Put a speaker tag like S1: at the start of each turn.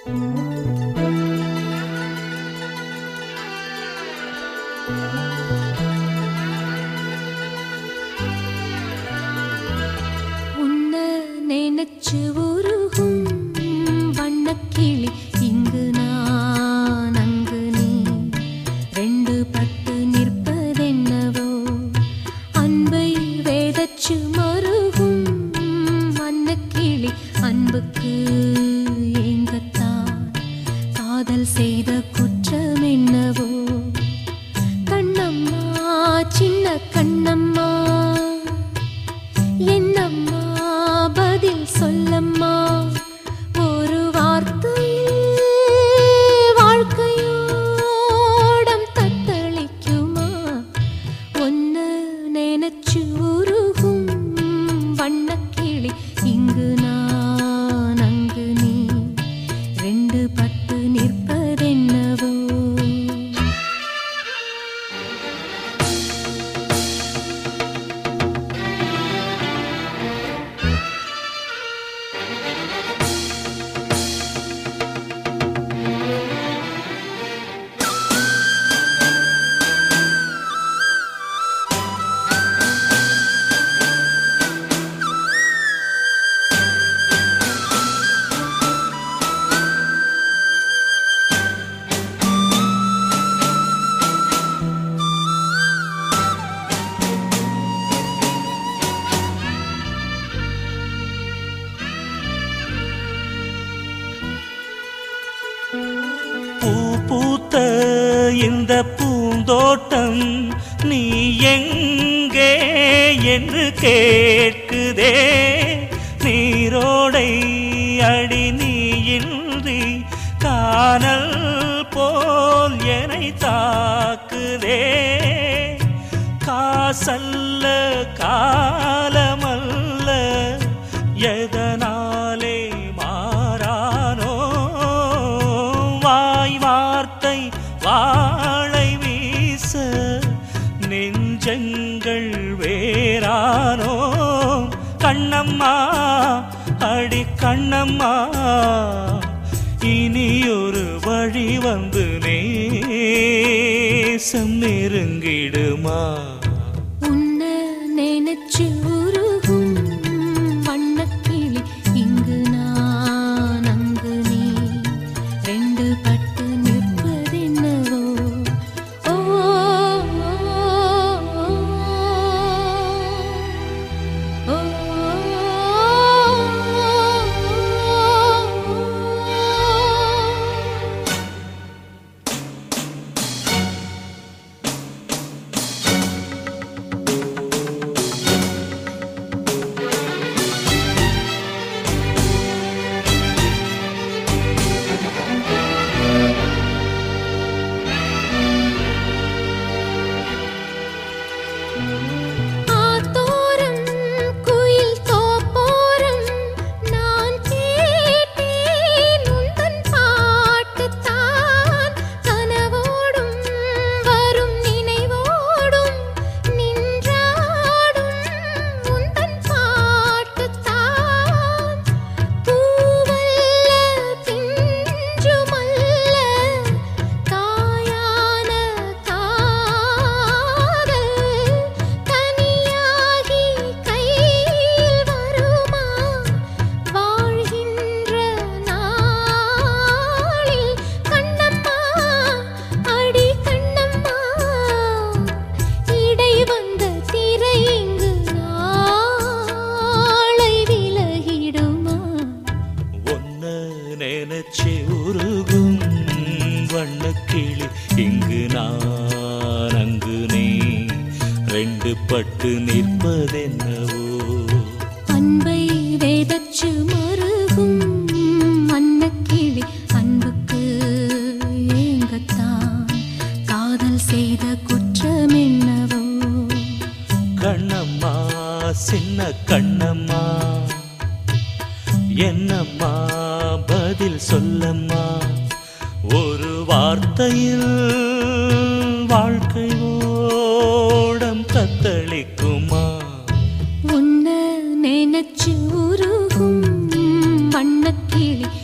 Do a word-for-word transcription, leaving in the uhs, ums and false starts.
S1: உன்னை நினைச்சு உருகும் வண்ணக்கிளி இங்கு நான் அங்கு நீ ரெண்டு பட்டு நிற்பதென்னவோ அன்பை வேதச்சு மருகும் வண்ணக்கிளி அன்புக்கு ஏங்கத்தான் காதல் செய்த குற்றம் என்னவோ கண்ணம்மா சின்ன கண்ணம்மா என்னம்மா பதில் சொல்லம்மா ஒரு வார்த்தையில் வாழ்க்கையோடம் தத்தளிக்குமா ஒன்னு நினைச்சு உருகும் வண்ணக்கிளி இங்கு நான் அங்கு நீ ரெண்டு பட்டு நிற்பதென்னவோ
S2: பூ பூத்த இந்த பூந்தோட்டம் நீ எங்கே என்று கேட்குதே நீரோடை அடி நீயின்றி காணல் போல் என்னை தாக்குதே காசல்ல காலமல்ல எதனாலே மாறானோ வாய் வார்த்தை வாழை வீச நெஞ்சங்கள் வேறானோ கண்ணம்மா அடி கண்ணம்மா இனியொரு வழி வந்து நேசம் நெருங்கிடுமா
S1: உன்னை நினைச்சு உருகும் வண்ணக்கிளி இங்கு நான் அங்கு நீ ரெண்டு பட்டு நிற்பதென்னவோ ஓ ஓ
S2: நினைச்சு உருகும் வண்ணக்கிளி இங்கு நான் அங்கு நீ ரெண்டு பட்டு நிற்பதென்னவோ
S1: அன்பை வேதச்சு மருகும் வண்ணக்கிளி அன்புக்கு ஏங்கத்தான் காதல் செய்த குற்றம் என்னவோ
S2: கண்ணம்மா சின்ன கண்ணம்மா என்னம்மா பதில் சொல்லம்மா ஒரு வார்த்தையில் வாழ்க்கை ஓடம் தத்தளிக்குமா
S1: உன்னை நினைச்சு உருகும் வண்ணக்கிளி